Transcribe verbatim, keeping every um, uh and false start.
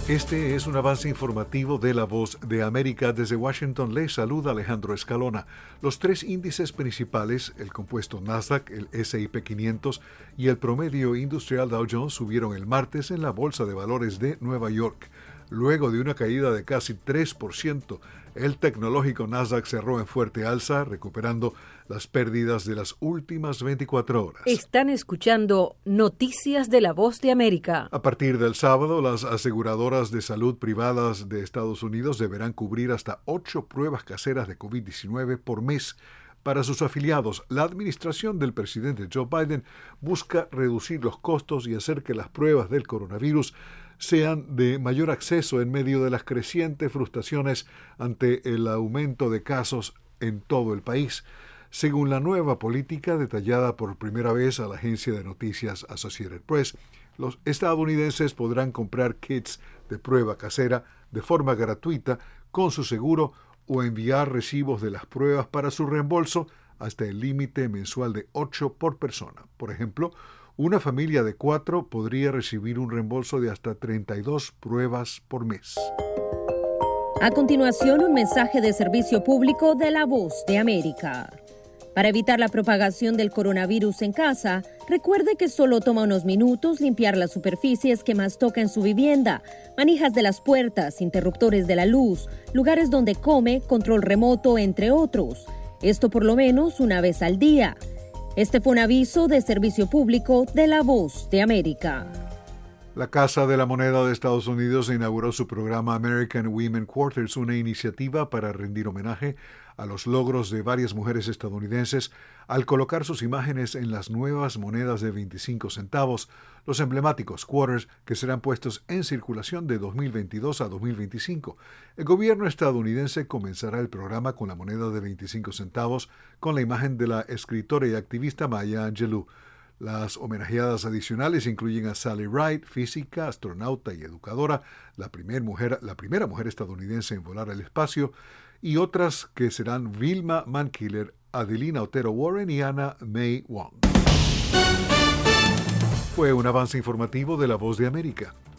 Este es un avance informativo de La Voz de América. Desde Washington les saluda Alejandro Escalona. Los tres índices principales, el compuesto Nasdaq, el ese y pe quinientos y el promedio industrial Dow Jones, subieron el martes en la Bolsa de Valores de Nueva York. Luego de una caída de casi tres por ciento, el tecnológico Nasdaq cerró en fuerte alza, recuperando las pérdidas de las últimas veinticuatro horas. Están escuchando Noticias de La Voz de América. A partir del sábado, las aseguradoras de salud privadas de Estados Unidos deberán cubrir hasta ocho pruebas caseras de covid diecinueve por mes para sus afiliados. La administración del presidente Joe Biden busca reducir los costos y hacer que las pruebas del coronavirus sean de mayor acceso en medio de las crecientes frustraciones ante el aumento de casos en todo el país. Según la nueva política detallada por primera vez a la agencia de noticias Associated Press, los estadounidenses podrán comprar kits de prueba casera de forma gratuita con su seguro o enviar recibos de las pruebas para su reembolso hasta el límite mensual de ocho por persona. Por ejemplo, una familia de cuatro podría recibir un reembolso de hasta treinta y dos pruebas por mes. A continuación, un mensaje de servicio público de La Voz de América. Para evitar la propagación del coronavirus en casa, recuerde que solo toma unos minutos limpiar las superficies que más toca en su vivienda, manijas de las puertas, interruptores de la luz, lugares donde come, control remoto, entre otros. Esto por lo menos una vez al día. Este fue un aviso de servicio público de La Voz de América. La Casa de la Moneda de Estados Unidos inauguró su programa American Women Quarters, una iniciativa para rendir homenaje a los logros de varias mujeres estadounidenses al colocar sus imágenes en las nuevas monedas de veinticinco centavos, los emblemáticos quarters que serán puestos en circulación de dos mil veintidós a dos mil veinticinco. El gobierno estadounidense comenzará el programa con la moneda de veinticinco centavos con la imagen de la escritora y activista Maya Angelou. Las homenajeadas adicionales incluyen a Sally Ride, física, astronauta y educadora, la, primer mujer, la primera mujer estadounidense en volar al espacio, y otras que serán Vilma Mankiller, Adelina Otero Warren y Anna May Wong. Fue un avance informativo de La Voz de América.